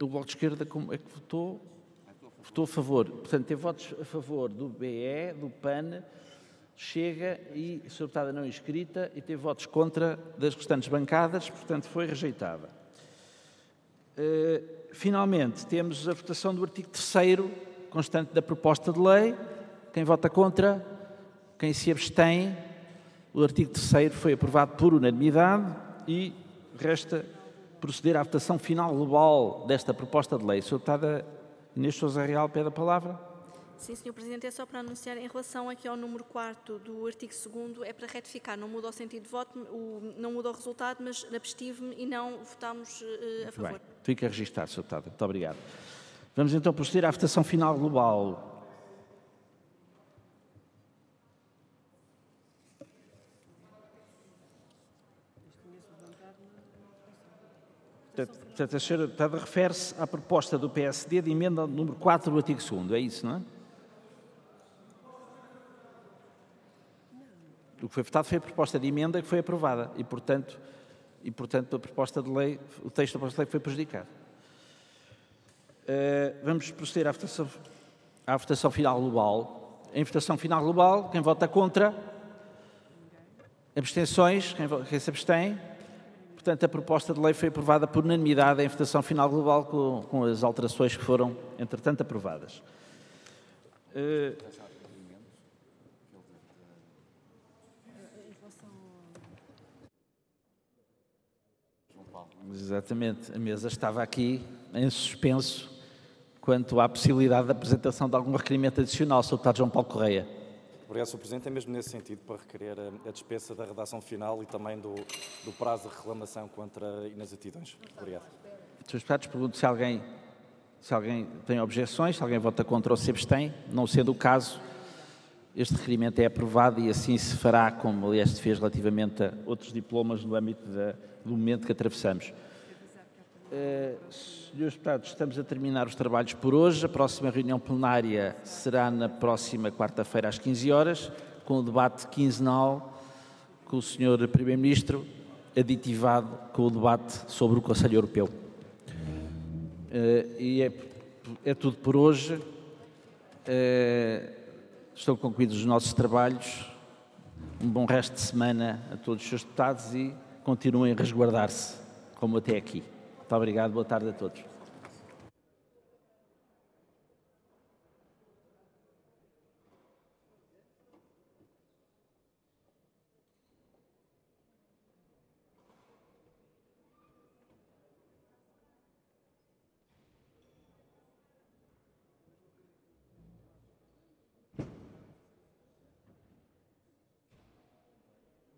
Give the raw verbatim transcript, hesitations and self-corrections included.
O Bloco de Esquerda como é que votou? Votou a favor. Portanto, teve votos a favor do B E, do P A N, Chega e senhor Deputada não inscrita, e teve votos contra das restantes bancadas, portanto foi rejeitada. Uh, finalmente, temos a votação do artigo terceiro, constante da proposta de lei. Quem vota contra? Quem se abstém? O artigo terceiro foi aprovado por unanimidade e resta proceder à votação final global desta proposta de lei. senhor Deputada Inês Sousa Real pede a palavra. Sim, senhor Presidente, é só para anunciar em relação aqui ao número quarto do artigo segundo, é para retificar, não muda o sentido de voto, o, não muda o resultado, mas abstive-me e não votámos uh, a favor. Bem, fica registado, senhor Deputada. Muito obrigado. Vamos então proceder à votação final global. Portanto, a senhora Deputada refere-se à proposta do P S D de emenda número quatro do artigo segundo, é isso, não é? O que foi votado foi a proposta de emenda que foi aprovada e, portanto, e, portanto a proposta de lei, o texto da proposta de lei foi prejudicado. Uh, vamos proceder à votação, à votação final global. Em votação final global, quem vota contra? Abstenções? Quem, quem se abstém? Portanto, a proposta de lei foi aprovada por unanimidade em votação final global com, com as alterações que foram, entretanto, aprovadas. Uh, Exatamente, a mesa estava aqui em suspenso quanto à possibilidade da apresentação de algum requerimento adicional. senhor Deputado João Paulo Correia. Obrigado, senhor Presidente. É mesmo nesse sentido para requerer a dispensa da redação final e também do, do prazo de reclamação contra inexatidões. Obrigado. senhores Deputados, pergunto se alguém, se alguém tem objeções, se alguém vota contra ou se abstém. Não sendo o caso, este requerimento é aprovado e assim se fará, como aliás se fez relativamente a outros diplomas no âmbito da, do momento que atravessamos. Uh, senhores Deputados, estamos a terminar os trabalhos por hoje. A próxima reunião plenária será na próxima quarta-feira às quinze horas, com o debate quinzenal com o senhor Primeiro-Ministro, aditivado com o debate sobre o Conselho Europeu. Uh, e é, é tudo por hoje. Uh, estão concluídos os nossos trabalhos. Um bom resto de semana a todos os senhores deputados e continuem a resguardar-se, como até aqui. Muito obrigado, boa tarde a todos.